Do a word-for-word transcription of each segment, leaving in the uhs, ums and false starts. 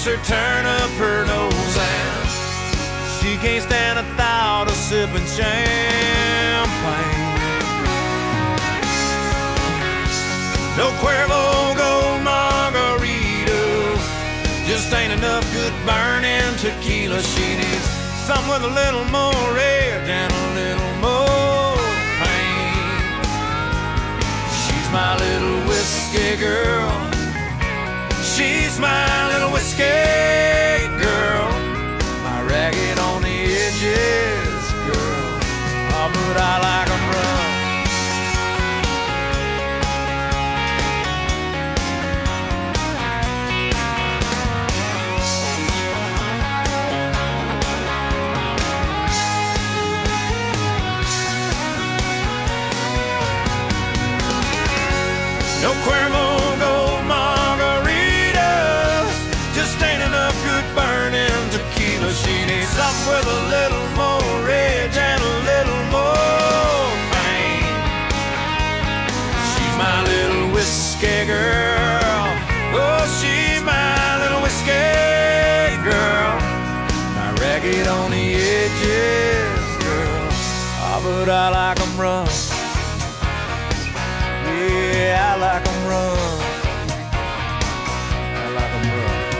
makes her turn up her nose, and she can't stand the thought of sipping champagne. No Cuervo Gold margaritas, just ain't enough good burning tequila. She needs something with a little more edge and a little more pain. She's my little whiskey girl. She's my little whiskey girl. My ragged on the edges girl. Oh, but I like 'em rough. No Cuervo Gold margaritas, just ain't enough good burning tequila. She needs something with a little more edge and a little more pain. She's my little whiskey girl. Oh, she's my little whiskey girl. My ragged on the edges girl. Oh, but I like 'em rough. Yeah, I like 'em rough. I like 'em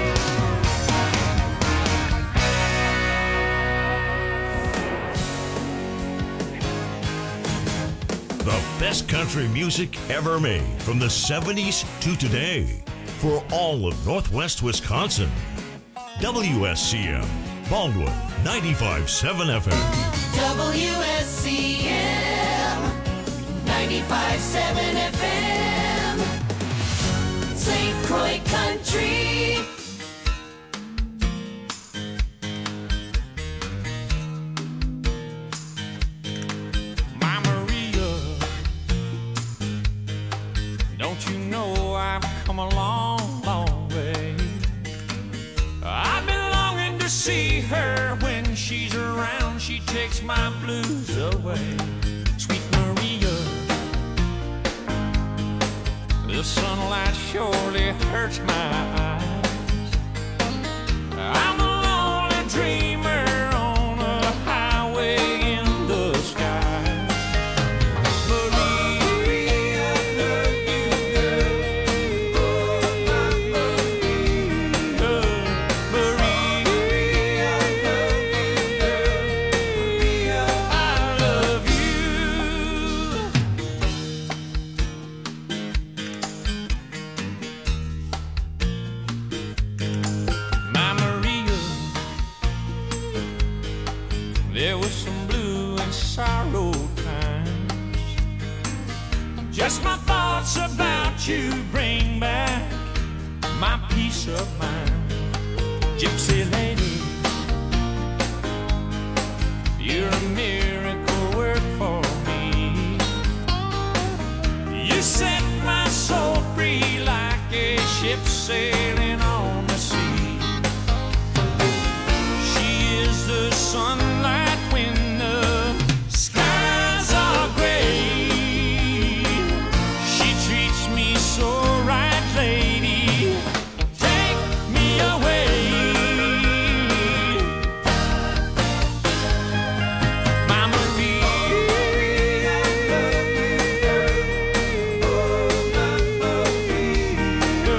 rough. The best country music ever made from the seventies to today for all of Northwest Wisconsin. W S C M, Baldwin, ninety-five point seven F M. W S C M, ninety-five point seven F M, Saint Croix Country. My Maria, don't you know I've come a long, long way. I've been longing to see her. When she's around, she takes my blues away. Sweet Maria, the sunlight surely hurts my eyes. I'm a lonely dreamer on a highway in the sky. Maria, I love you, girl. Oh, my Maria. Maria, I love you, girl. Maria, I love you. My Maria, there was some blue and sorrow times. Just my thoughts about you bring back my peace of mind. Gypsy lady, you're a miracle work for me. You set my soul free like a ship sailing on the sea. She is the sunlight when the skies are gray. She treats me so right, lady. Take me away. My Maria, I love you, girl. Oh, my Maria.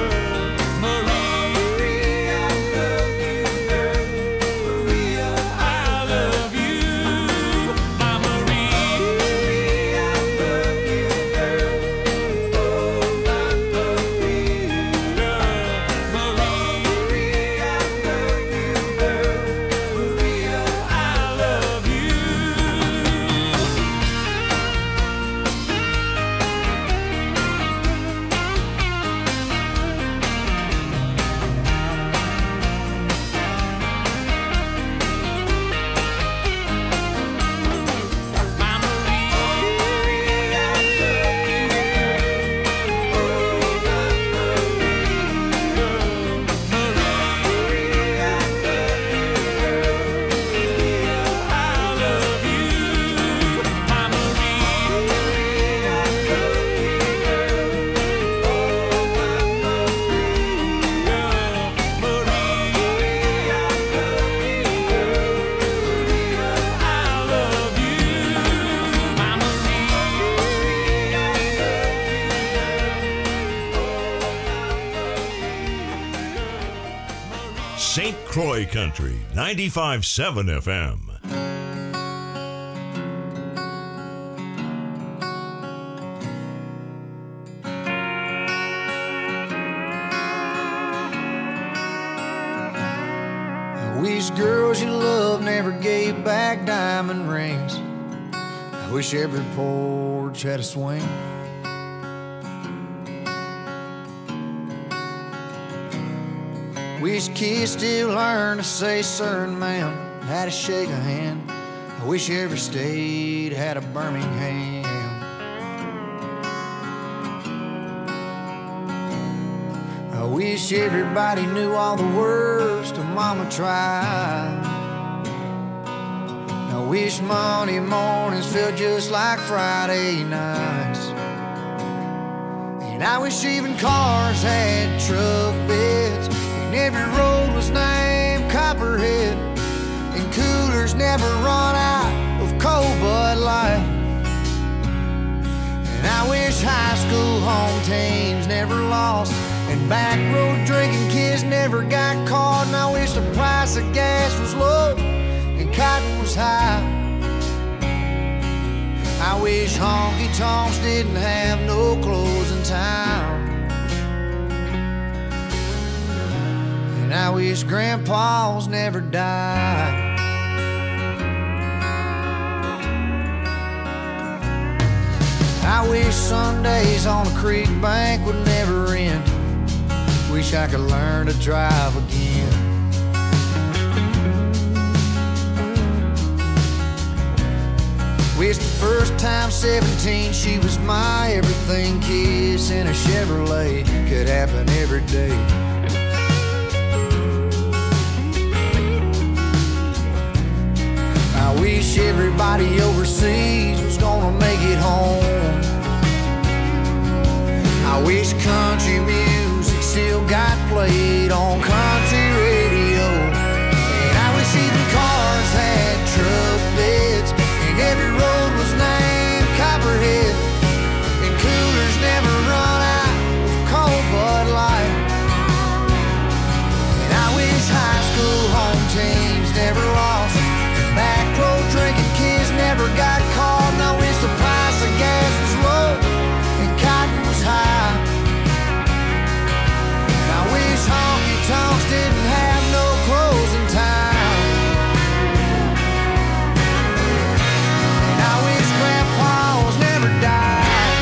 Maria, I love you, girl. Maria, I love you. My Maria, I love you, girl. Oh, my Maria. Saint Croix Country, ninety-five point seven F M. I wish girls you love never gave back diamond rings. I wish every porch had a swing. Wish kids still learn to say sir and ma'am, how to shake a hand. I wish every state had a Birmingham. I wish everybody knew all the words to Mama Tried. I wish Monday mornings felt just like Friday nights. And I wish even cars had truck beds, and every road was named Copperhead, and coolers never run out of cold Bud Light. And I wish high school home teams never lost, and back road drinking kids never got caught. And I wish the price of gas was low and cotton was high. I wish honky-tonks didn't have no closing time. And I wish grandpas never died. I wish Sundays on the creek bank would never end. Wish I could learn to drive again. Wish the first time seventeen she was my everything kiss in a Chevrolet could happen every day. I wish everybody overseas was gonna make it home. I wish country music still got played on country radio. And I wish even cars had truck beds, and every road was named Copperhead, and coolers never run out of cold Bud Light. And I wish high school home teams never lost, and back road drinking kids never got caught. And I wish the price of gas was low and cotton was high. And I wish honky-tonks didn't have no closing time. And I wish grandpas never died.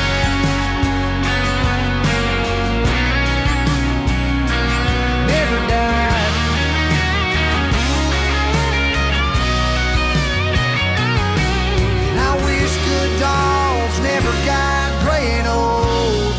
Never died. And I wish good dogs never got gray and old.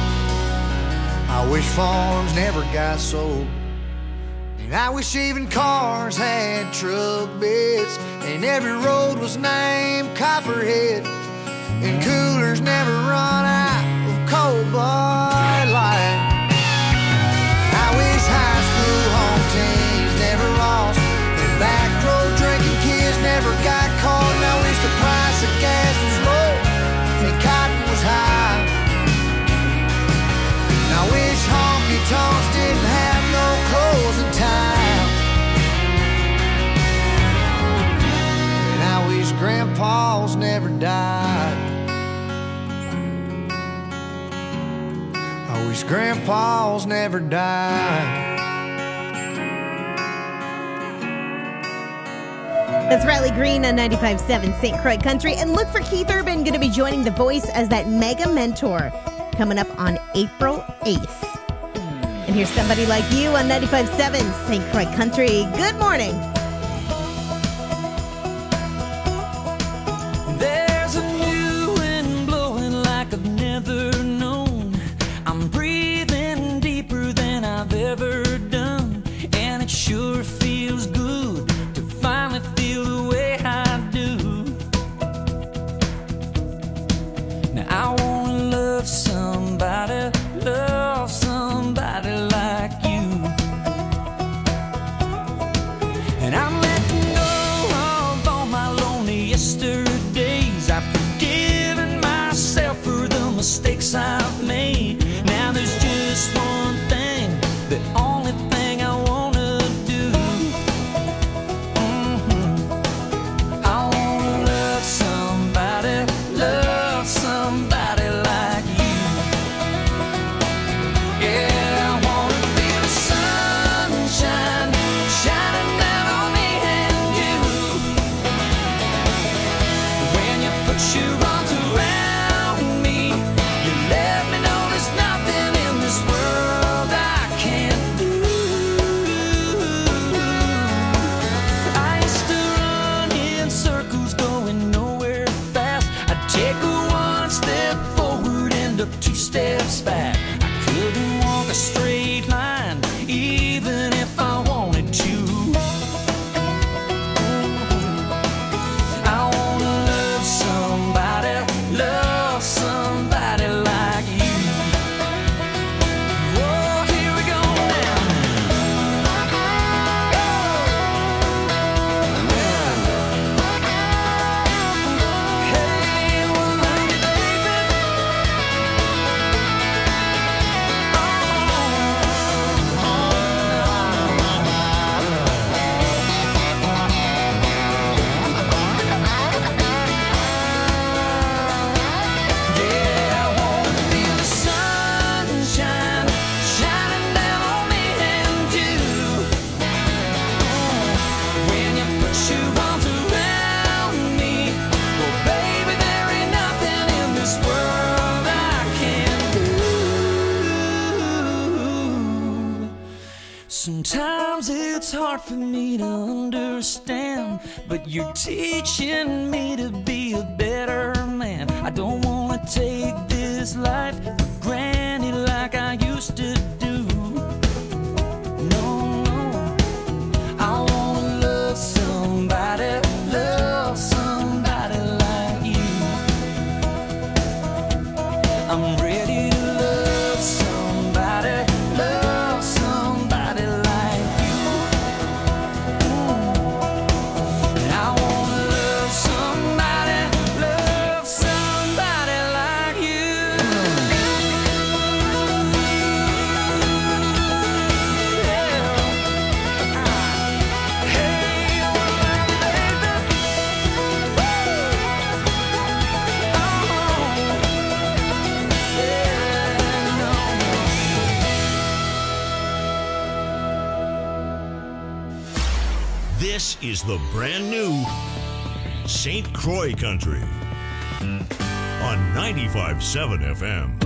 I wish farms never got sold. And I wish even cars had truck beds, and every road was named Copperhead, and coolers never run out of cold Bud Light. I wish high school home teams never lost, and back road drinking kids never got caught. And I wish the price of gas was low and cotton was high. And I wish honky-tonks didn't have no closing time. And I wish grandpas never died. I wish grandpas never died. That's Riley Green on ninety-five point seven Saint Croix Country. And look for Keith Urban going to be joining The Voice as that mega mentor coming up on April eighth. And here's Somebody Like You on ninety-five point seven Saint Croix Country. Good morning. There's a new wind blowing like I've never known. I'm breathing deeper than I've ever done, and it sure feels good to finally feel the way I do. Now I wanna love somebody, love somebody like you. And I'm letting go of all my lonely yesterdays. I've forgiven myself for the mistakes I've made. Now there's just one thing, the only thing I wanna do. walk a straight line, even if I wanted to. I wanna love somebody, love somebody like you. Whoa, here we go now. Hey, well, love you, baby. Yeah, I wanna feel the sunshine shining down on me and you. When you put your arms around me, well, baby, there ain't nothing in this world I can't do. Sometimes it's hard for me to understand, but you're teaching me to be a better man. I don't wanna take this life for granted like I used to do. No, no. I wanna love somebody, love somebody like you. I'm ready to love somebody, love somebody like you. I wanna love somebody, love somebody like you. Hey, well, baby. This is the brand new Saint Croix Country on ninety-five point seven F M.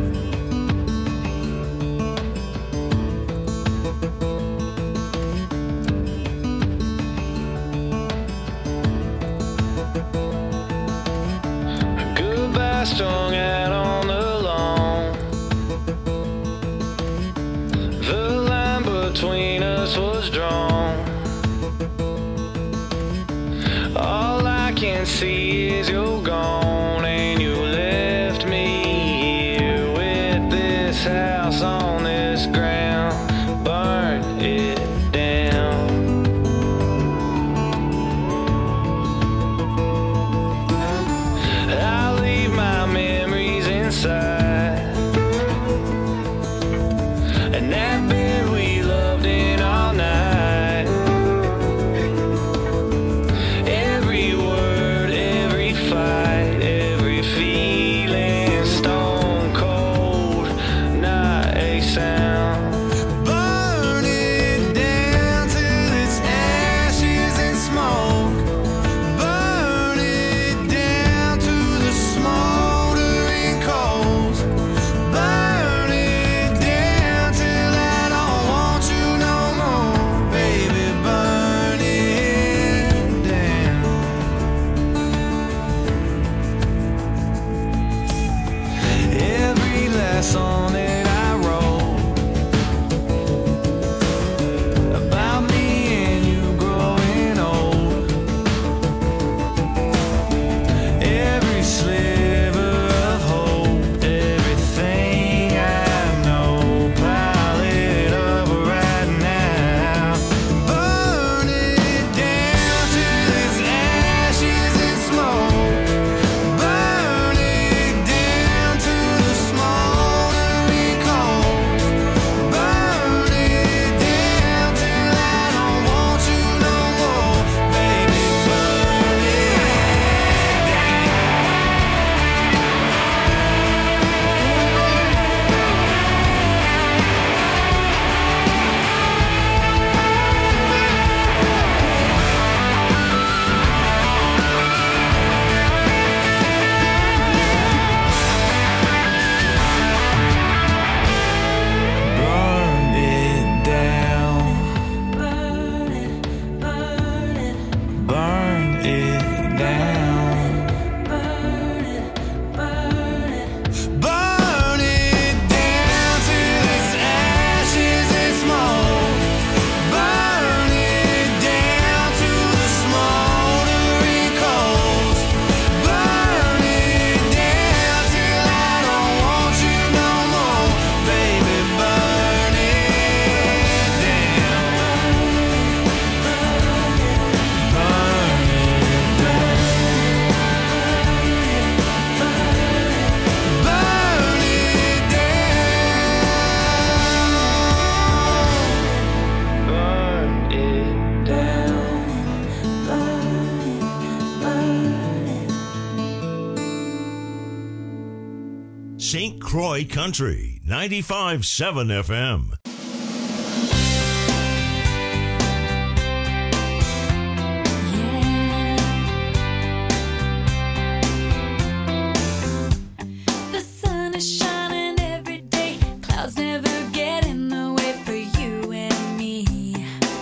Goodbye strung out on the lawn. The line between us was drawn. All I can see is you're gone, and you left me here with this house on this ground. Burn it down. I leave my memories inside, and that bed we loved in all night. Every word, every fight, every feeling, stone cold, not a sound. Croy Country, ninety-five point seven F M. The sun is shining every day. Clouds never get in the way for you and me.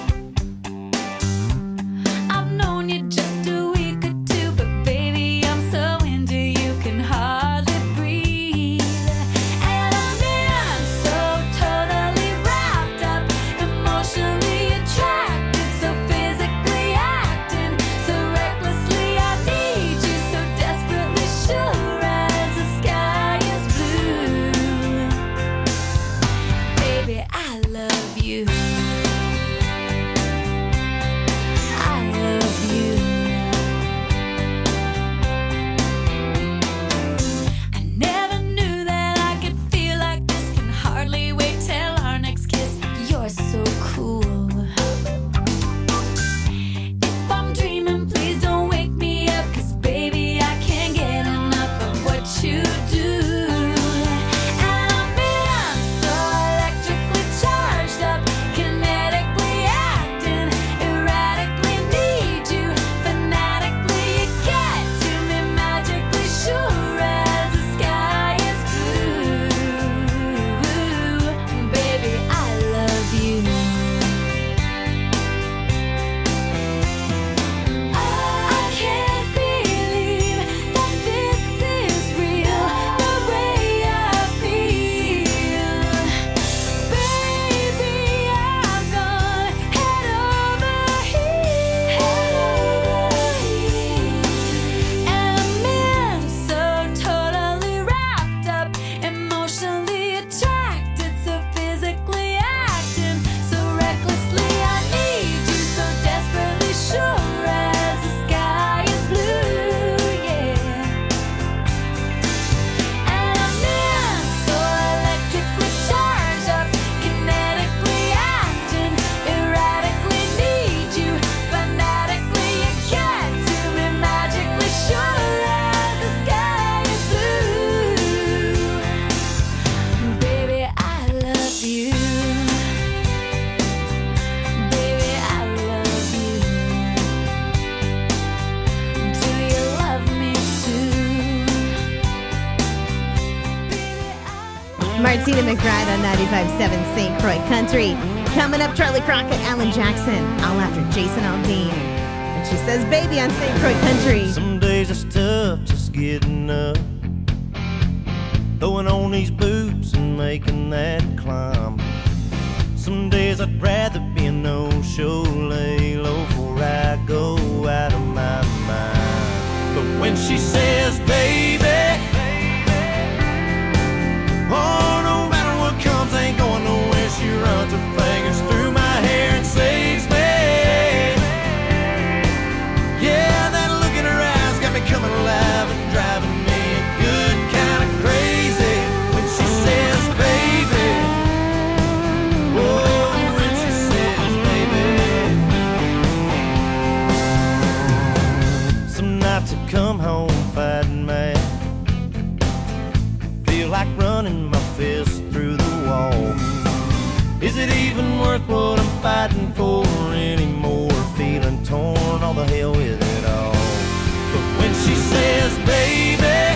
I've known you just a week or two, but baby, I'm so into you, can hardly breathe. And I'm in so totally wrapped up, emotionally attracted, so physically acting, so recklessly I need you, so desperately sure as the sky is blue. Baby, I love you. I love you. I never knew that I could feel like this. Can hardly wait till our next kiss. You're so cool. If I'm dreaming, please don't wake me up, 'cause baby, I can't get enough of what you do. And I'm in so electrically charged up, kinetically acting, erratically need you, fanatically you get to me, magically sure as the sky is blue. Baby, I love you. I can't believe that this is real, the way I feel. Baby, I've gone head over heels. And I'm in so totally wrapped up, emotionally attracted, so physically acting, so recklessly I need you, so desperately sure as the sky is blue, yeah. And I'm in so electrically charged up, kinetically acting, erratically need you, fanatically you get to me, magically sure as the sky is blue. Baby, I love you. Baby, I love you. Do you love me too? Baby, I love Martina McBride on ninety-five point seven Saint Croix Country. Coming up, Charlie Crockett, Alan Jackson, all after Jason Aldean. And she says, baby, on Saint Croix Country. Some days it's tough just getting up, throwing on these boots and making that climb. Some days I'd rather be a no-show, lay low before I go out of my mind. But when she says, baby, oh, no matter what comes, ain't going nowhere, she runs her fingers through my hair and saves me. Yeah, that look in her eyes got me coming alive and driving me a good kind of crazy. When she says, baby, oh, when she says, baby. Some nights I come home fighting mad, feel like running my fist through the wall. Is it even worth what I'm fighting for anymore? Feeling torn, all the hell with it all. But when she says, baby,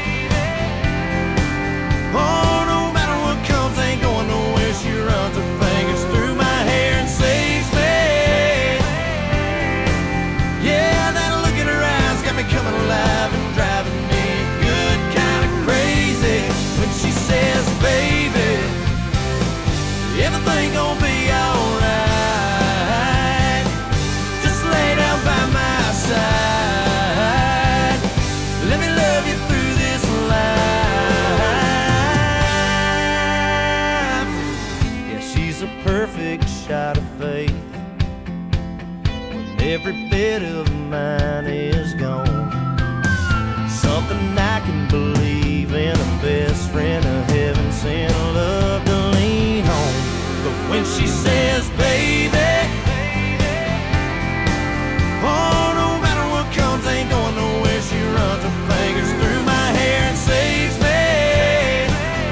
oh, no matter what comes, ain't going nowhere, she runs her fingers through my hair and saves me. Yeah, that look in her eyes got me coming alive and driving me good kind of crazy. When she says, baby, everything gon' be alright, just lay down by my side, let me love you through this life. Yeah, she's a perfect shot of faith, when every bit of mine is gone. Something I can believe in, a best friend, a heaven sent love to lean on. But when she says, baby, oh, no matter what comes, ain't going nowhere, she runs her fingers through my hair and saves me.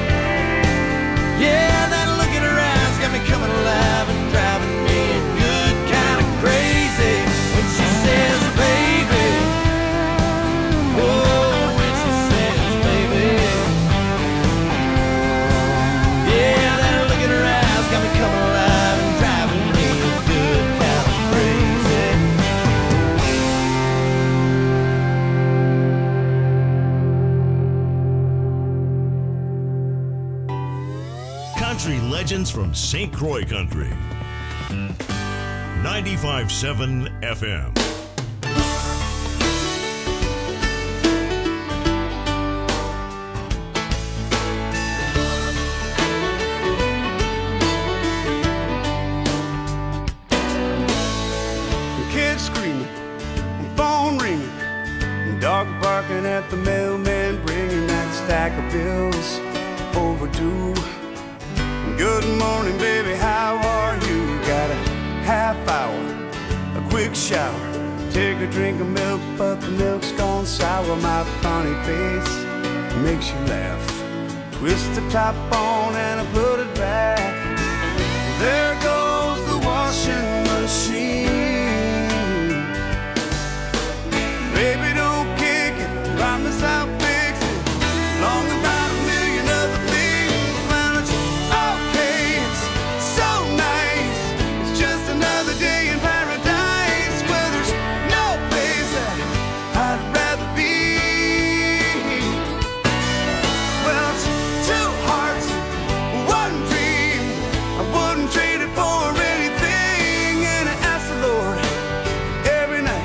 country legends from Saint Croix Country. ninety-five point seven F M. Kids screaming, phone ringing, dog barking at the mailman, bringing that stack of bills overdue. Good morning, baby, how are you? Got a half hour, a quick shower, take a drink of milk, but the milk's gone sour. My funny face makes you laugh. Twist the top on and I put it back. There goes the washing machine. Baby, don't kick it, promise I'll fix it. Long about a million other things. Well, it's okay, it's so nice. It's just another day in paradise where there's no place that I'd rather be. Well, it's two hearts, one dream. I wouldn't trade it for anything. And I ask the Lord every night,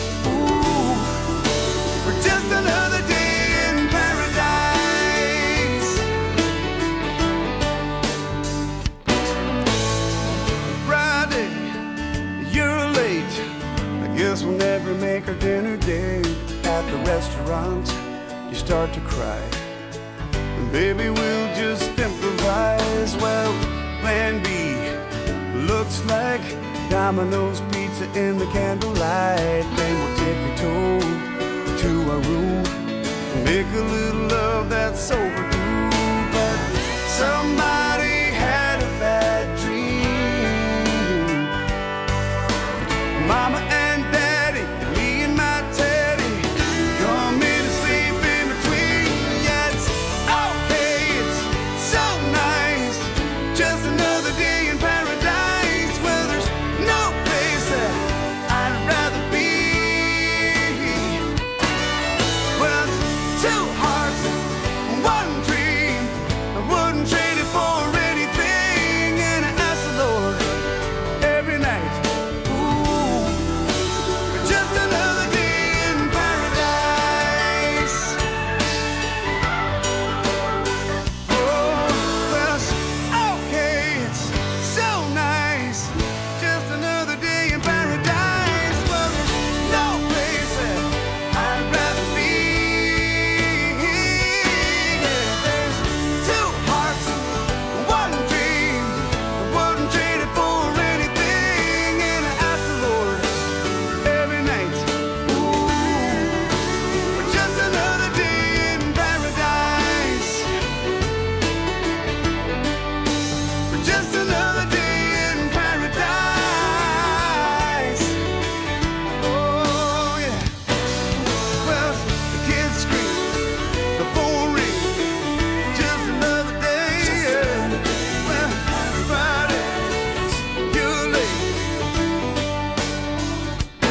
just another day in paradise. Friday, you're late. I guess we'll never make our dinner date. At the restaurant, you start to cry. And baby, we'll just improvise. Well, plan B looks like Domino's pizza in the candlelight. Then we'll tippy-toe to our room, make a little love that's overdue. But somebody had a bad dream. Mama and Daddy, and me and my Teddy, come in and sleep in between. Yeah, it's okay, it's so nice. Just another day in paradise where there's no place that I'd rather be. Well, two hearts, one dream. I wouldn't trade it for anything. And I ask the Lord every night, ooh, for just another day in paradise. Oh, well, it's okay, it's so nice. Just another day in paradise. Well, there's no place that I'd rather be. Yeah, there's two hearts, one dream. I wouldn't trade it for anything. And I ask the Lord every night, ooh, for just another day in paradise. For just another day in paradise. Oh, yeah. Well, the kids scream, the phone ring, just another day. Yeah. Well, Friday, you're late. Oh,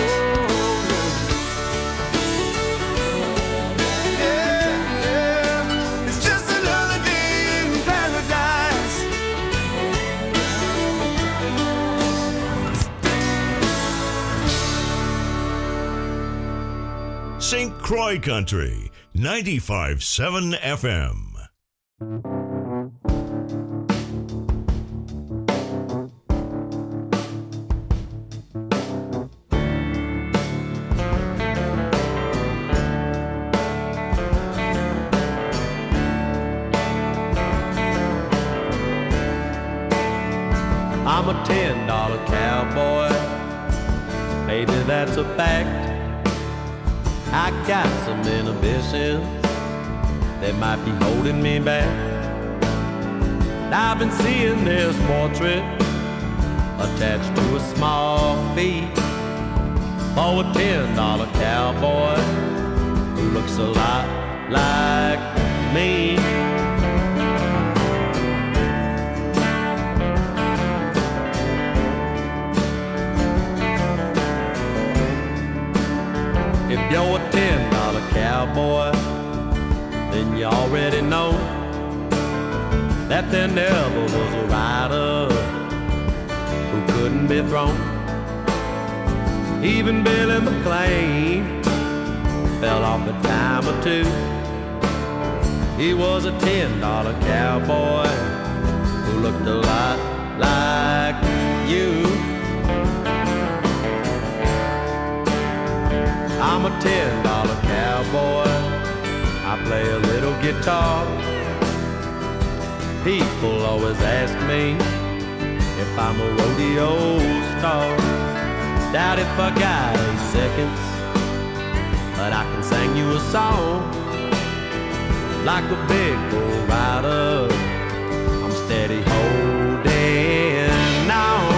yeah. Yeah, yeah. It's just another day in paradise. Saint Croix Country, ninety-five point seven F M. I'm a ten dollar cowboy, maybe that's a fact. I got some inhibitions that might be holding me back. I've been seeing this portrait attached to a small fee for a ten dollar cowboy who looks a lot like me. If you're a ten dollar cowboy, then you already know that there never was a rider who couldn't be thrown. Even Billy McLean fell off a time or two. He was a ten dollar cowboy who looked a lot like you. I'm a ten dollar cowboy. I play a little guitar. People always ask me if I'm a rodeo star. Doubt if I got eight seconds, but I can sing you a song. Like a big bull rider, I'm steady holding on.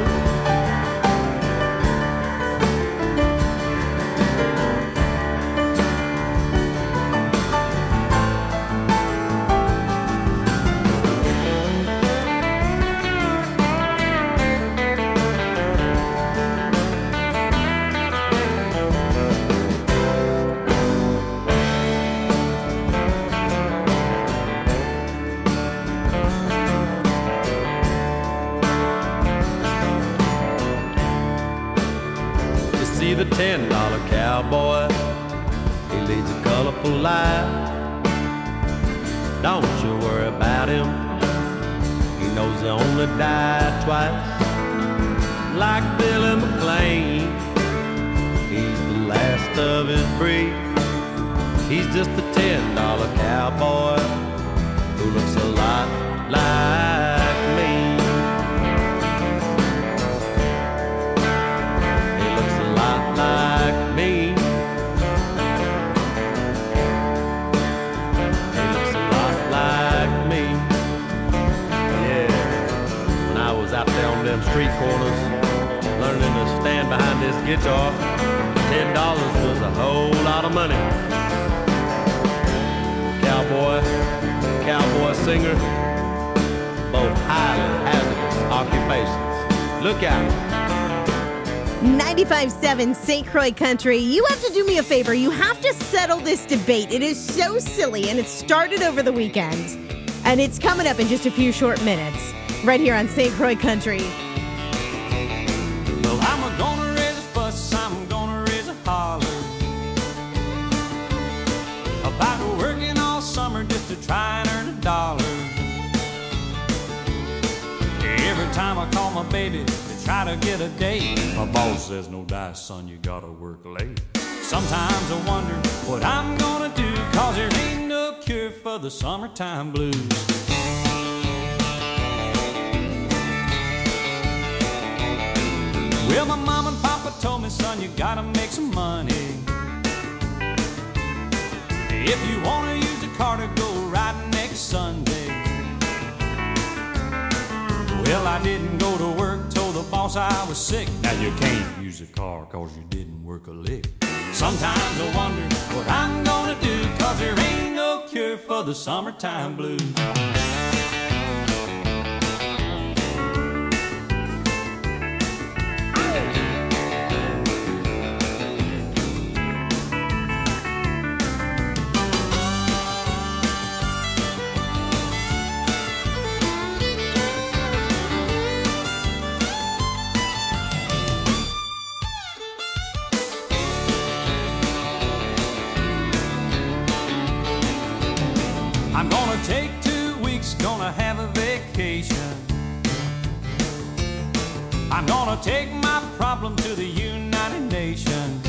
The ten dollar cowboy, he leads a colorful life. Don't you worry about him, he knows he'll only die twice. Like Billy McLean, he's the last of his breed. He's just a ten dollar cowboy who looks a lot like me. Like me. He looks a lot like me. Yeah. When I was out there on them street corners, learning to stand behind this guitar, ten dollars was a whole lot of money. Cowboy, cowboy singer, both highly hazardous occupations. Look out. ninety-five point seven Saint Croix Country. You have to do me a favor. You have to settle this debate. It is so silly, and it started over the weekend. And it's coming up in just a few short minutes, right here on Saint Croix Country. Well, I'm gonna raise a fuss, I'm gonna raise a holler about working all summer just to try and earn a dollar. Every time I call my baby to try to get a date, my boss says, no dice, son, you gotta work late. Sometimes I wonder what I'm gonna do, cause there ain't no cure for the summertime blues. Well, my mom and papa told me, son, you gotta make some money. If you wanna use a car to go riding next Sunday. Well, I didn't go to work, told the boss I was sick. Now you can't use a car cause you didn't work a lick. Sometimes I wonder what I'm gonna do, cause there ain't no cure for the summertime blues. I'm gonna take two weeks, gonna have a vacation. I'm gonna take my problem to the United Nations.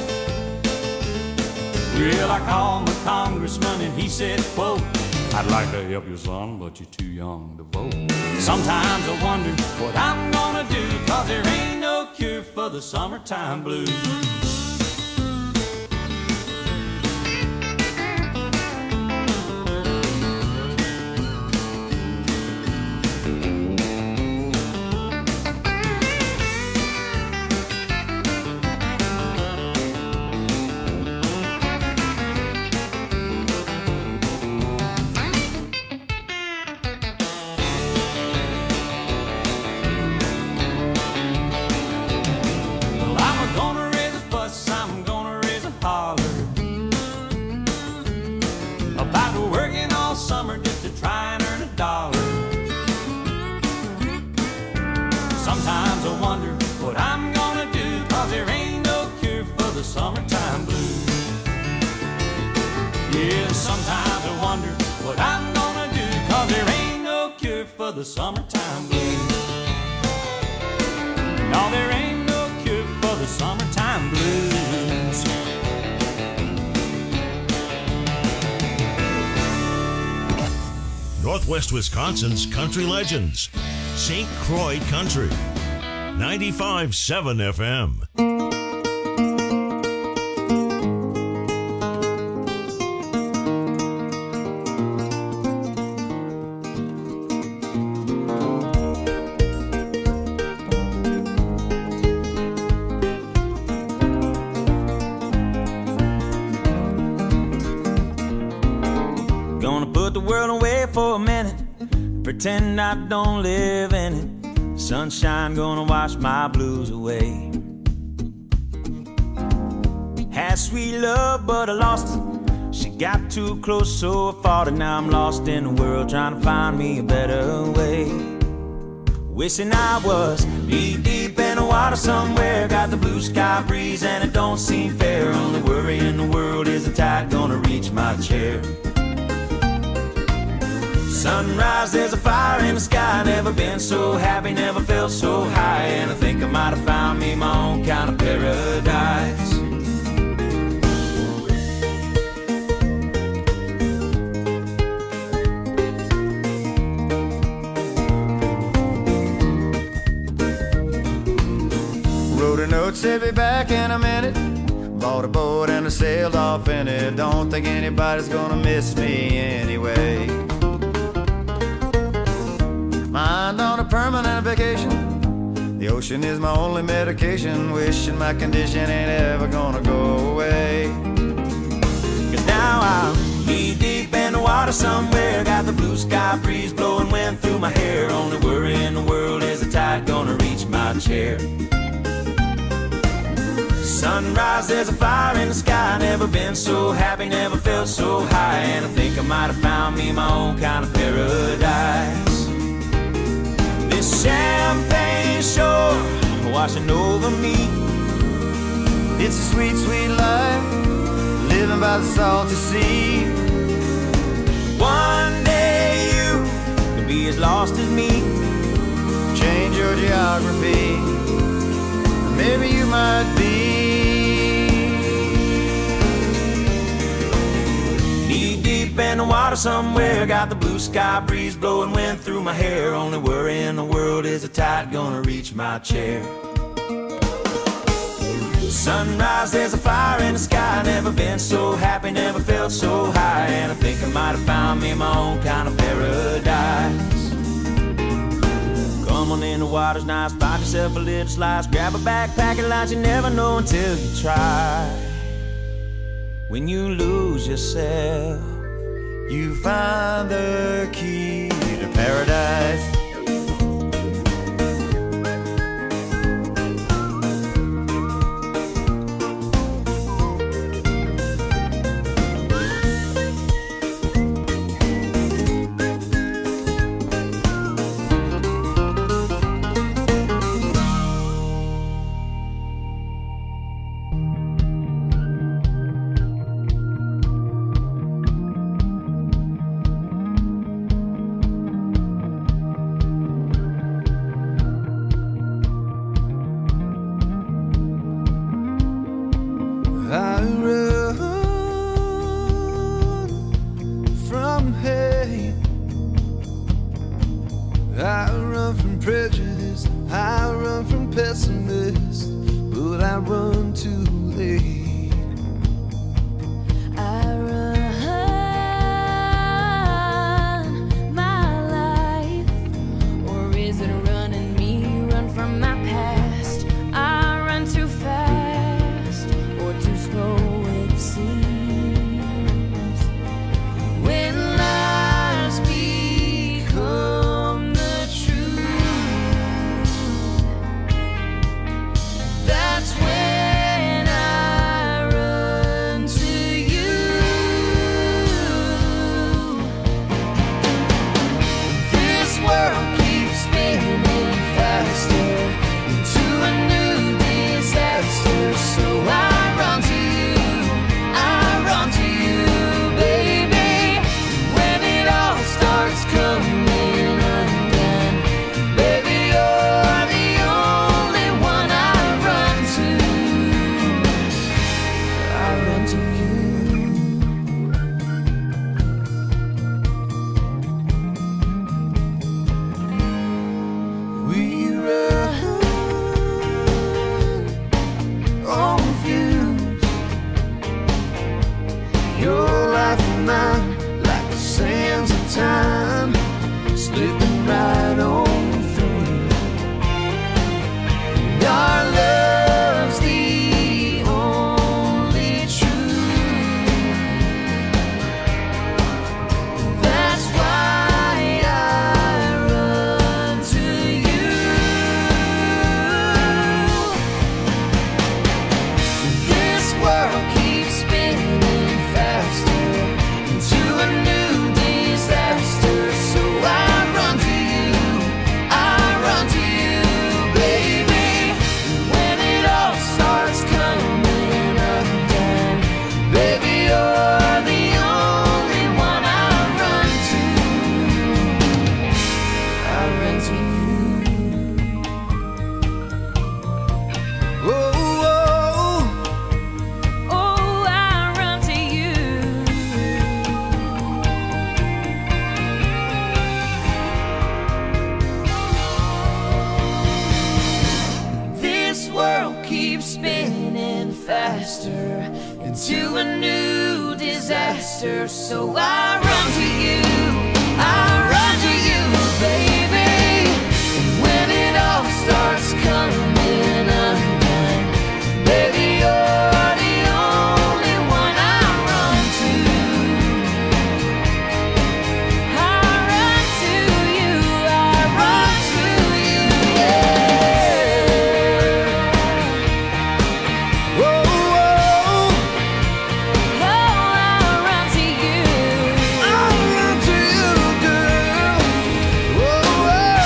Well, I called my congressman and he said, quote, I'd like to help you, son, but you're too young to vote. Sometimes I wonder what I'm gonna do, cause there ain't no cure for the summertime blues. what I'm gonna do, cause there ain't no cure for the summertime blues. Yeah, sometimes I wonder what I'm gonna do, cause there ain't no cure for the summertime blues. No, there ain't no cure for the summertime blues. Northwest Wisconsin's country legends. Saint Croix Country. ninety-five point seven F M. Pretend I don't live in it. Sunshine gonna wash my blues away. Had sweet love, but I lost it. She got too close, so I fought it. Now I'm lost in the world, trying to find me a better way. Wishing I was knee deep in the water somewhere. Got the blue sky breeze and it don't seem fair. Only worry in the world is the tide gonna reach my chair. Sunrise, there's a fire in the sky. Never been so happy, never felt so high. And I think I might have found me my own kind of paradise. Wrote a note, said be back in a minute. Bought a boat and I sailed off in it. Don't think anybody's gonna miss me anyway. Mind on a permanent vacation. The ocean is my only medication. Wishing my condition ain't ever gonna go away. Cause now I'm knee deep in the water somewhere. Got the blue sky breeze blowing wind through my hair. Only worry in the world is the tide gonna reach my chair. Sunrise, there's a fire in the sky. Never been so happy, never felt so high. And I think I might have found me my own kind of paradise. This champagne shore washing over me. It's a sweet, sweet life, living by the salty sea. One day you could be as lost as me. Change your geography, maybe you might be. Knee deep in the water somewhere. Got the blue sky breeze blowing wind through my hair. Only worry in the world is the tide gonna reach my chair. Sunrise, there's a fire in the sky. Never been so happy, never felt so high. And I think I might have found me my own kind of paradise. Come on in, the water's nice. Find yourself a little slice. Grab a backpack and lunch. You never know until you try. When you lose yourself, you find the key to paradise. Keep spinning. to you. Whoa, whoa. Oh, I run to you. This world keeps spinning faster into a new disaster. So I run to you, I run to you, baby. And when it all starts coming undone, baby, you're the only one I run to. I run to you, I run to you, yeah. Whoa, whoa. Oh, I run to you. I run to you, girl. Whoa,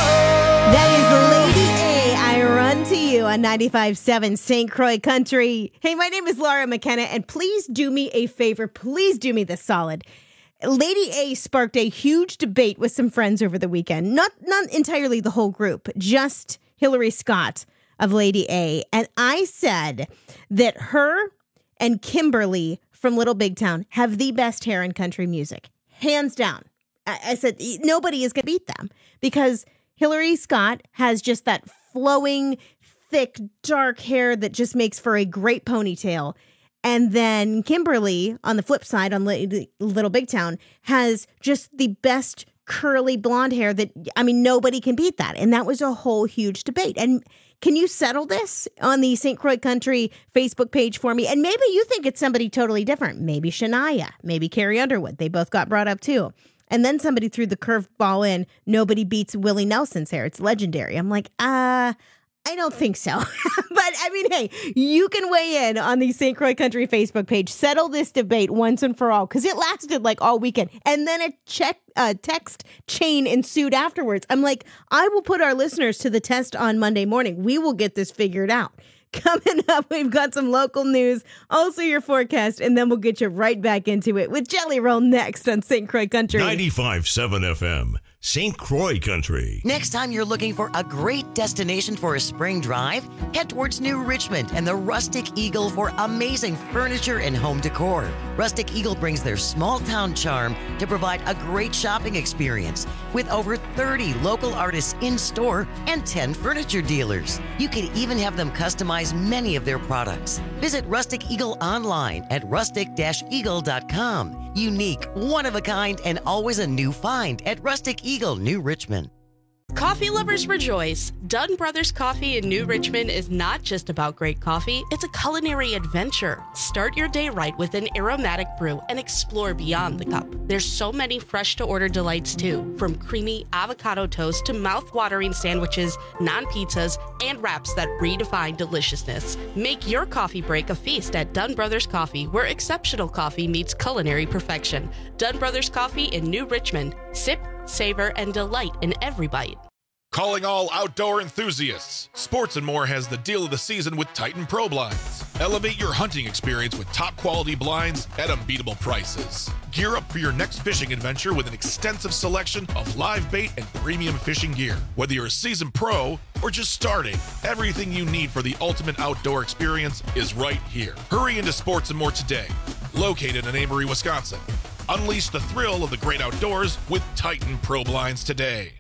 whoa. That is Lady A, I Run to You on ninety-five point seven Saint Croix Country. Hey, my name is Laura McKenna, and please do me a favor. Please do me this solid. Lady A sparked a huge debate with some friends over the weekend. Not, not entirely the whole group, just Hillary Scott of Lady A. And I said that her and Kimberly from Little Big Town have the best hair in country music. Hands down. I, I said nobody is going to beat them because Hillary Scott has just that flowing, thick, dark hair that just makes for a great ponytail. And then Kimberly, on the flip side, on Li- Little Big Town, has just the best curly blonde hair that, I mean, nobody can beat that. And that was a whole huge debate. And can you settle this on the Saint Croix Country Facebook page for me? And maybe you think it's somebody totally different. Maybe Shania, maybe Carrie Underwood. They both got brought up too. And then somebody threw the curveball in, nobody beats Willie Nelson's hair. It's legendary. I'm like, uh, I don't think so. But I mean, hey, you can weigh in on the Saint Croix Country Facebook page. Settle this debate once and for all, because it lasted like all weekend. And then a check, uh, text chain ensued afterwards. I'm like, I will put our listeners to the test on Monday morning. We will get this figured out. Coming up, we've got some local news, also your forecast, and then we'll get you right back into it with Jelly Roll next on Saint Croix Country. ninety-five point seven F M, Saint Croix Country. Next time you're looking for a great destination for a spring drive, head towards New Richmond and the Rustic Eagle for amazing furniture and home decor. Rustic Eagle brings their small town charm to provide a great shopping experience with over thirty local artists in store and ten furniture dealers. You can even have them customize many of their products. Visit Rustic Eagle online at rustic eagle dot com. Unique, one of a kind, and always a new find at Rustic Eagle, New Richmond. Coffee lovers rejoice. Dunn Brothers Coffee in New Richmond is not just about great coffee, it's a culinary adventure. Start your day right with an aromatic brew and explore beyond the cup. There's so many fresh-to-order delights too, from creamy avocado toast to mouth-watering sandwiches, non-pizzas, and wraps that redefine deliciousness. Make your coffee break a feast at Dunn Brothers Coffee, where exceptional coffee meets culinary perfection. Dunn Brothers Coffee in New Richmond. Sip, savor, and delight in every bite. Calling all outdoor enthusiasts. Sports and More has the deal of the season with Titan Pro Blinds. Elevate your hunting experience with top quality blinds at unbeatable prices. Gear up for your next fishing adventure with an extensive selection of live bait and premium fishing gear. Whether you're a seasoned pro or just starting, everything you need for the ultimate outdoor experience is right here. Hurry into Sports and More today. Located in Amory, Wisconsin. Unleash the thrill of the great outdoors with Titan Pro Blinds today.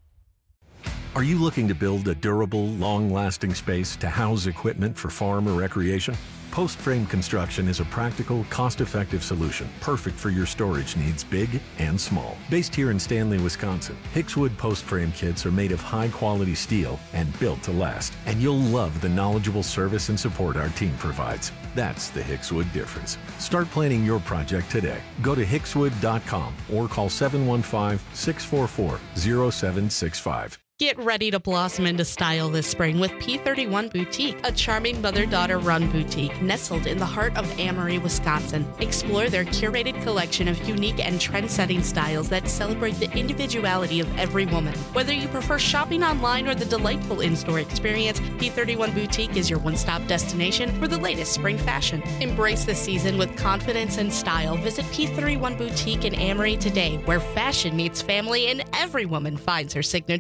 Are you looking to build a durable, long-lasting space to house equipment for farm or recreation? Post Frame Construction is a practical, cost-effective solution, perfect for your storage needs, big and small. Based here in Stanley, Wisconsin, Hickswood Post Frame kits are made of high-quality steel and built to last, and you'll love the knowledgeable service and support our team provides. That's the Hickswood difference. Start planning your project today. Go to hickswood dot com or call seven one five, six four four, zero seven six five. Get ready to blossom into style this spring with P thirty-one Boutique, a charming mother-daughter run boutique nestled in the heart of Amory, Wisconsin. Explore their curated collection of unique and trend-setting styles that celebrate the individuality of every woman. Whether you prefer shopping online or the delightful in-store experience, P thirty-one Boutique is your one-stop destination for the latest spring fashion. Embrace the season with confidence and style. Visit P thirty-one Boutique in Amory today, where fashion meets family and every woman finds her signature look.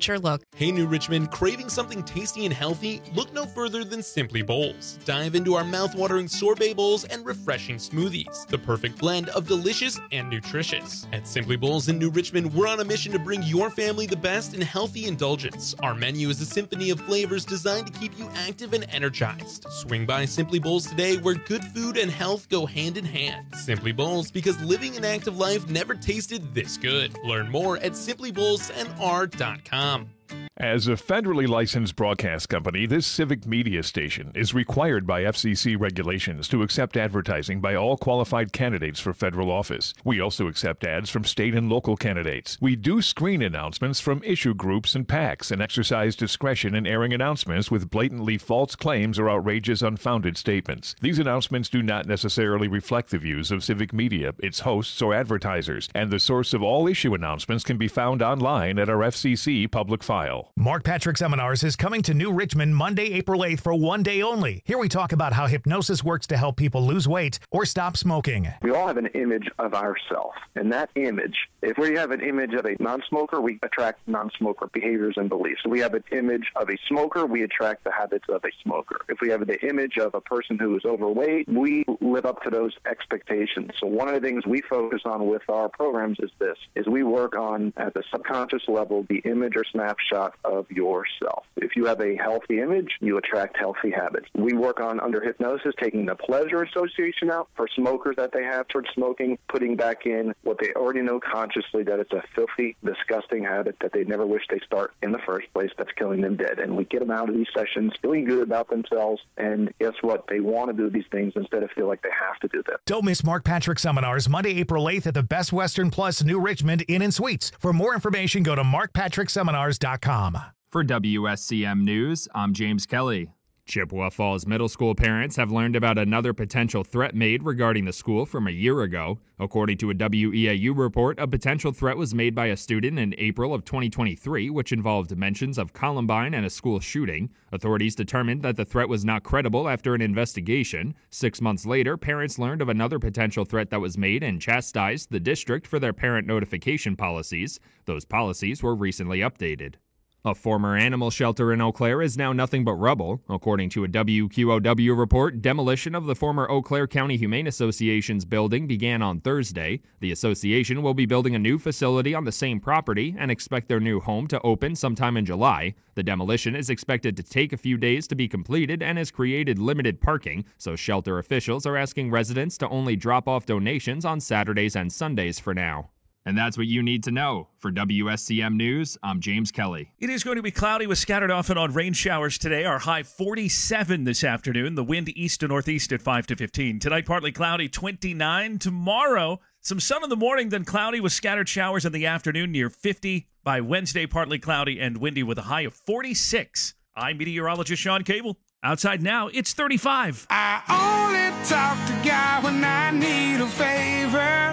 Hey New Richmond, craving something tasty and healthy? Look no further than Simply Bowls. Dive into our mouth-watering sorbet bowls and refreshing smoothies, the perfect blend of delicious and nutritious. At Simply Bowls in New Richmond, we're on a mission to bring your family the best in healthy indulgence. Our menu is a symphony of flavors designed to keep you active and energized. Swing by Simply Bowls today, where good food and health go hand in hand. Simply Bowls, because living an active life never tasted this good. Learn more at simply bowls n r dot com. As a federally licensed broadcast company, this civic media station is required by F C C regulations to accept advertising by all qualified candidates for federal office. We also accept ads from state and local candidates. We do screen announcements from issue groups and PACs and exercise discretion in airing announcements with blatantly false claims or outrageous, unfounded statements. These announcements do not necessarily reflect the views of civic media, its hosts, or advertisers, and the source of all issue announcements can be found online at our F C C public file. Mark Patrick Seminars is coming to New Richmond Monday, April eighth for one day only. Here we talk about how hypnosis works to help people lose weight or stop smoking. We all have an image of ourselves, and that image, if we have an image of a non-smoker, we attract non-smoker behaviors and beliefs. If we have an image of a smoker, we attract the habits of a smoker. If we have the image of a person who is overweight, we live up to those expectations. So one of the things we focus on with our programs is this, is we work on, at the subconscious level, the image or snapshot of yourself. If you have a healthy image, you attract healthy habits. We work on, under hypnosis, taking the pleasure association out for smokers that they have towards smoking, putting back in what they already know consciously, that it's a filthy, disgusting habit that they never wish they start in the first place, that's killing them dead. And we get them out of these sessions feeling good about themselves, and guess what? They want to do these things instead of feel like they have to do them. Don't miss Mark Patrick Seminars Monday, April eighth at the Best Western Plus New Richmond Inn and Suites. For more information, go to mark patrick seminars dot com. For W S C M News, I'm James Kelly. Chippewa Falls Middle School parents have learned about another potential threat made regarding the school from a year ago. According to a W E A U report, a potential threat was made by a student in April of twenty twenty-three, which involved mentions of Columbine and a school shooting. Authorities determined that the threat was not credible after an investigation. Six months later, parents learned of another potential threat that was made and chastised the district for their parent notification policies. Those policies were recently updated. A former animal shelter in Eau Claire is now nothing but rubble. According to a W Q O W report, demolition of the former Eau Claire County Humane Association's building began on Thursday. The association will be building a new facility on the same property and expect their new home to open sometime in July. The demolition is expected to take a few days to be completed and has created limited parking, so shelter officials are asking residents to only drop off donations on Saturdays and Sundays for now. And that's what you need to know. For W S C M News, I'm James Kelly. It is going to be cloudy with scattered off and on rain showers today. Our high forty-seven this afternoon. The wind east to northeast at five to fifteen. Tonight, partly cloudy, twenty-nine. Tomorrow, some sun in the morning, then cloudy with scattered showers in the afternoon near fifty. By Wednesday, partly cloudy and windy with a high of forty-six. I'm meteorologist Sean Cable. Outside now, it's thirty-five. I only talk to God when I need a favor.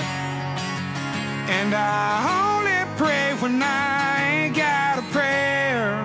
And I only pray when I ain't got a prayer.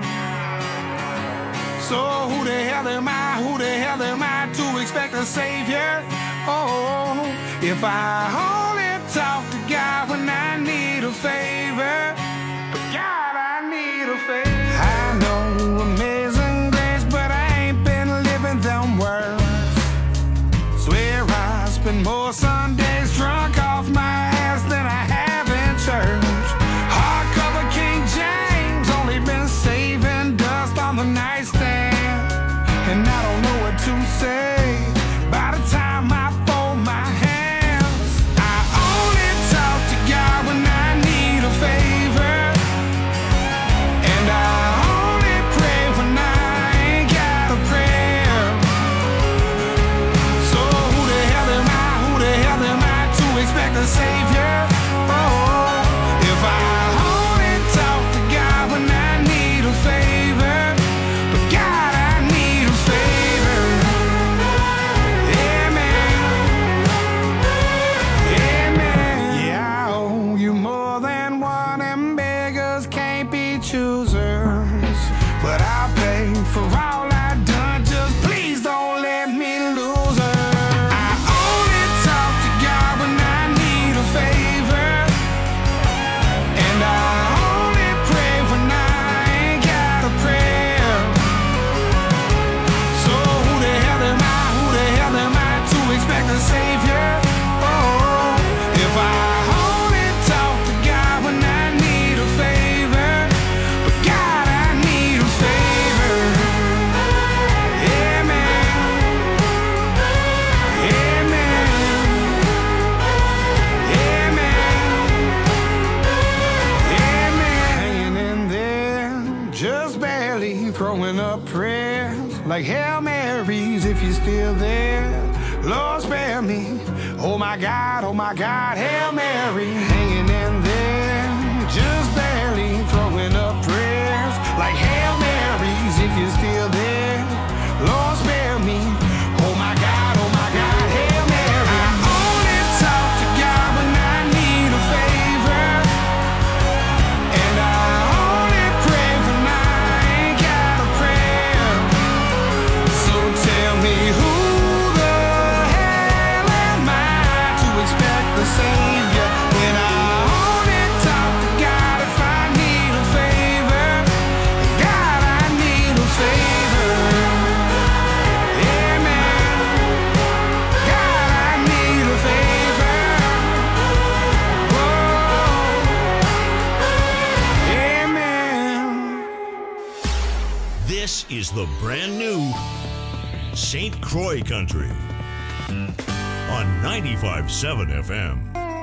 So who the hell am I, who the hell am I to expect a savior? Oh, if I only talk to God when I need a favor. God, I need a favor. I know amazing grace, but I ain't been living them words. Swear I spend more Sundays drunk off my ass than I have church. Hardcover King James, only been saving dust on the nightstand. And I don't know what to say by the time I fold my hands. I only talk to God when I need a favor. And I only pray when I ain't got a prayer. So who the hell am I, who the hell am I to expect a savior? Oh, if I only talk to God when I need a favor, but God, I need a favor. just barely throwing up prayers like Hail Marys if you're still there. Lord spare me, oh my God, oh my God, Hail Mary, hanging in there, just barely throwing up prayers like Hail Marys if you're still there. Lord spare me, oh my God, oh my God, Hail Mary. I only talk to God when I need a favor, and I only pray when I ain't got a prayer. So tell me who the hell am I to expect the Savior when I only talk to God if I need a favor? God, I need a favor. This is the brand new Saint Croix Country on ninety-five point seven F M.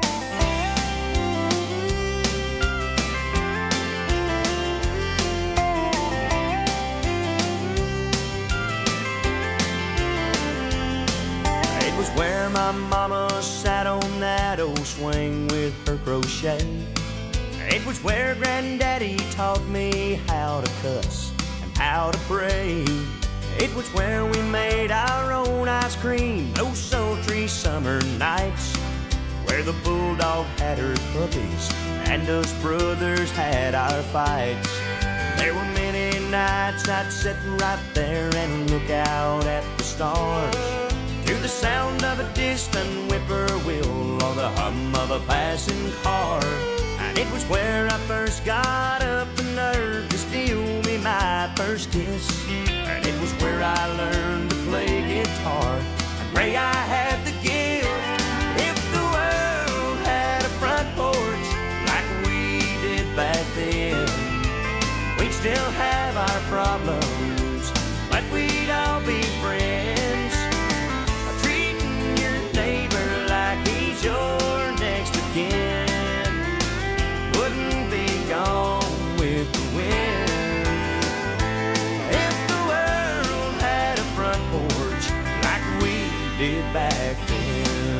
It was where my mama sat on that old swing with her crochet. It was where Granddaddy taught me how to cuss and how to pray. It was where we made our own ice cream those sultry summer nights, where the bulldog had her puppies and us brothers had our fights. There were many nights I'd sit right there and look out at the stars, to the sound of a distant whippoorwill or the hum of a passing car. And it was where I first got up the nerve to steal me my first kiss. And it was where I learned to play guitar and pray I had the gift. If the world had a front porch like we did back then, we'd still have our problems, but we'd all be friends. Treating your neighbor like he's your next of kin wouldn't be gone with the wind. If the world had a front porch like we did back then.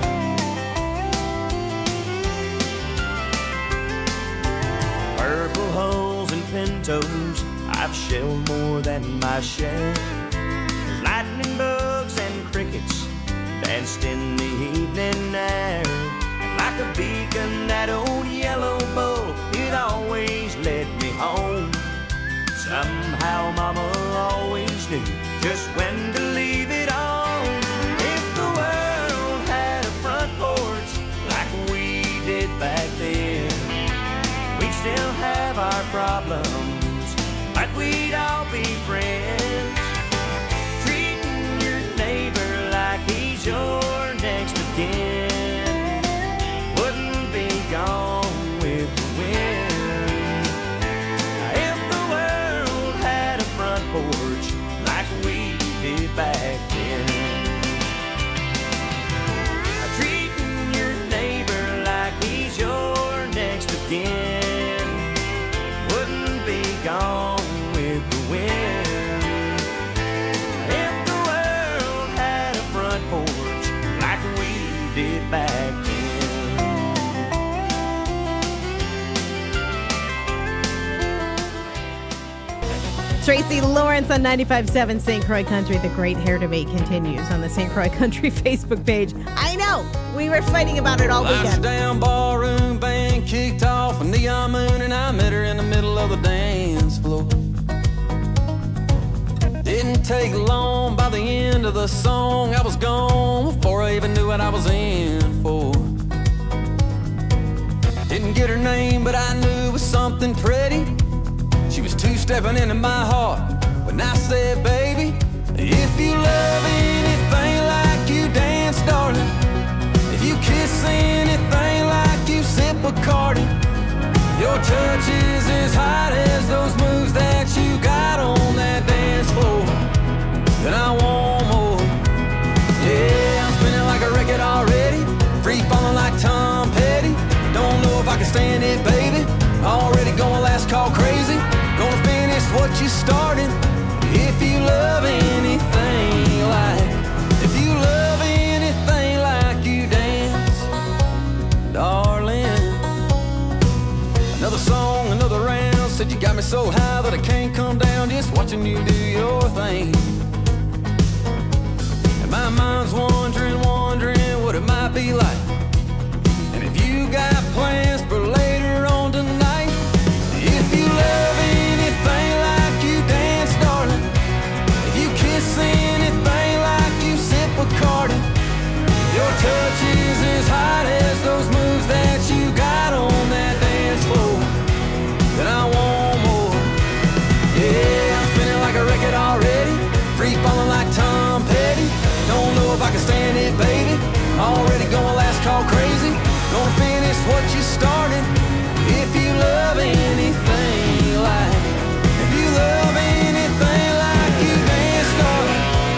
Purple hulls and pintos, I've shelled more than my share. Lightning bugs and crickets danced in the evening air. And like a beacon, that old yellow bull, it always led me home. Somehow Mama always knew just when to leave it on. If the world had a front porch like we did back then, we'd still have our problems, but we'd all be friends. Treating your neighbor like he's your next of kin wouldn't be gone with the wind. If the world had a front porch like we did back then, treating your neighbor like he's your next of kin wouldn't be gone with the wind. If the world had a front porch like we did back then. Tracy Lawrence on ninety-five point seven Saint Croix Country. The great hair debate continues on the Saint Croix Country Facebook page. I know, we were fighting about it all Lights weekend. down, ballroom band kicked off, a neon moon, and I met her in the middle of the dance floor. Didn't take long, by the end of the song I was gone before I even knew what I was in for. Didn't get her name, but I knew it was something pretty. She was two-stepping into my heart when I said, baby, if you love anything like you dance, darling, if you kiss anything like you sip Bacardi, your touch is as hot as those moves that you got on that dance floor, then I want more. Yeah, I'm spinning like a record already, free falling like Tom Petty. Don't know if I can stand it, baby. Already going last call crazy. Gonna finish what so high that I can't come down just watching you do your thing. And my mind's wandering, wondering what it might be like. And if you got plans for later on tonight, if you love anything like you dance, darling, if you kiss anything like you sip Bacardi, your touch is as hot as those moves that you got on that dance floor, then I want more. Yeah, I'm spinning like a record already, free falling like Tom Petty. Don't know if I can stand it, baby. Already going last call crazy. Gonna finish what you started. If you love anything like, if you love anything like you dance, darling.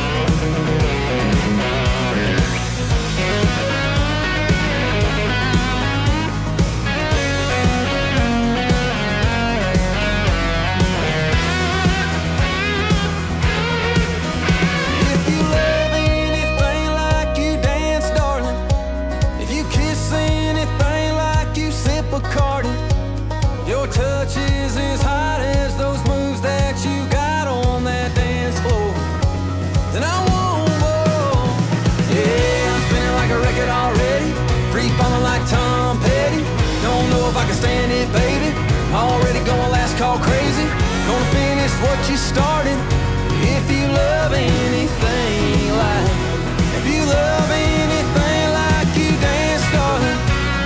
If you love anything like you dance, darling. If you kiss anything like you sip Bacardi, your touch is as hot as those moves that you got on that dance floor, then I want more. Yeah, I'm spinning like a record already, free falling like Tom Petty. Don't know if I can stand it, baby. Already going last call crazy. Gonna finish what you started. If you love anything like, if you love anything like you dance, darling.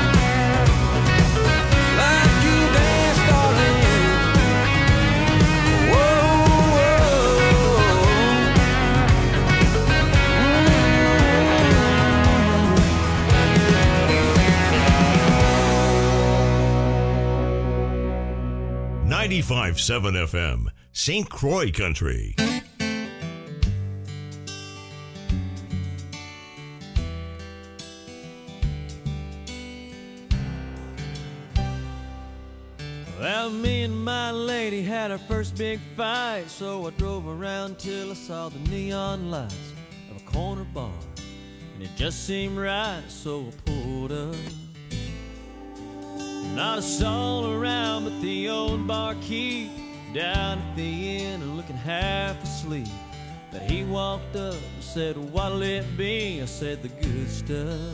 Like you dance, darling. Whoa, whoa. ninety-five point seven F M, Saint Croix Country. Well, me and my lady had our first big fight, so I drove around till I saw the neon lights of a corner bar, and it just seemed right, so I pulled up. Not a soul around but the old barkeep down at the inn and looking half asleep. But he walked up and said, "What'll it be?" I said, "The good stuff."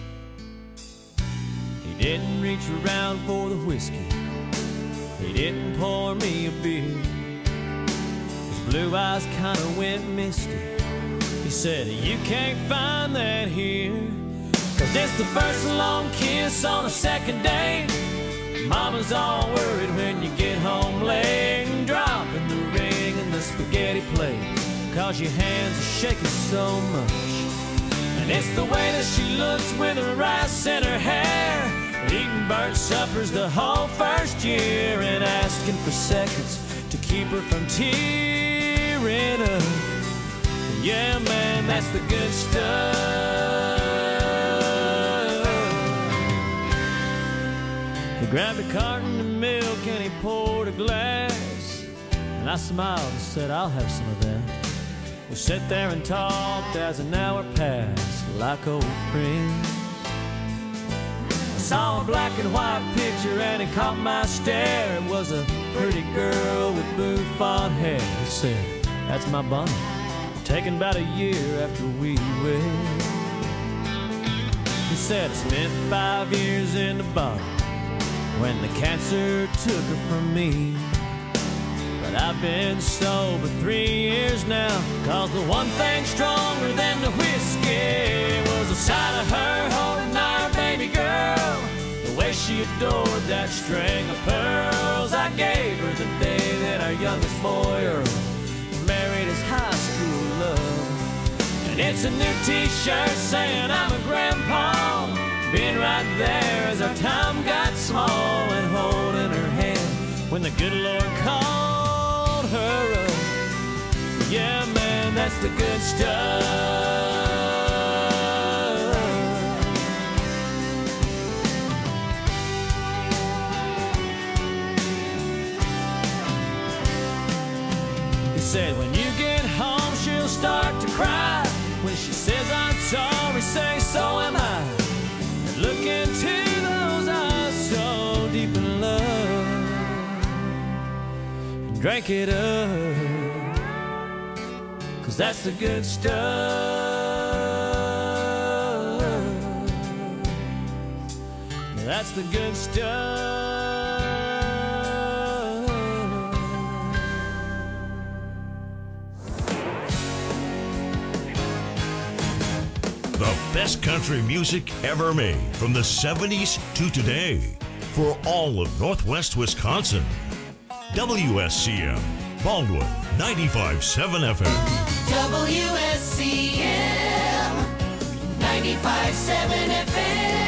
He didn't reach around for the whiskey, he didn't pour me a beer. His blue eyes kinda went misty. He said, "You can't find that here, 'cause it's the first long kiss on a second date. Mama's all worried when you get home late, and dropping the ring and the spaghetti plate, 'cause your hands are shaking so much. And it's the way that she looks with her rice in her hair, eating burnt suppers the whole first year, and asking for seconds to keep her from tearing up. Yeah, man, that's the good stuff." He grabbed a carton of milk and he poured a glass, and I smiled and said, "I'll have some of that." We sat there and talked as an hour passed like old friends. I saw a black and white picture and it caught my stare. It was a pretty girl with bouffant hair. He said, "That's my Bonnie, taken about a year after we wed." He said, "I spent five years in the bottom when the cancer took her from me. But I've been sober three years now, 'cause the one thing stronger than the whiskey was the sight of her holding our baby girl. The way she adored that string of pearls I gave her the day that our youngest boy, Earl, married his high school love. And it's a new t-shirt saying I'm a grandpa, being right there as our time got small, and holding her hand when the good Lord called her up. Yeah, man, that's the good stuff. He said, "When you get home, she'll start to cry. When she says I'm sorry, say so am I. And look into those eyes so deep in love. Drink it up, 'cause that's the good stuff. That's the good stuff. The best country music ever made from the seventies to today for all of Northwest Wisconsin. W S C M, Baldwin, ninety-five point seven F M. W S C M ninety-five point seven F M.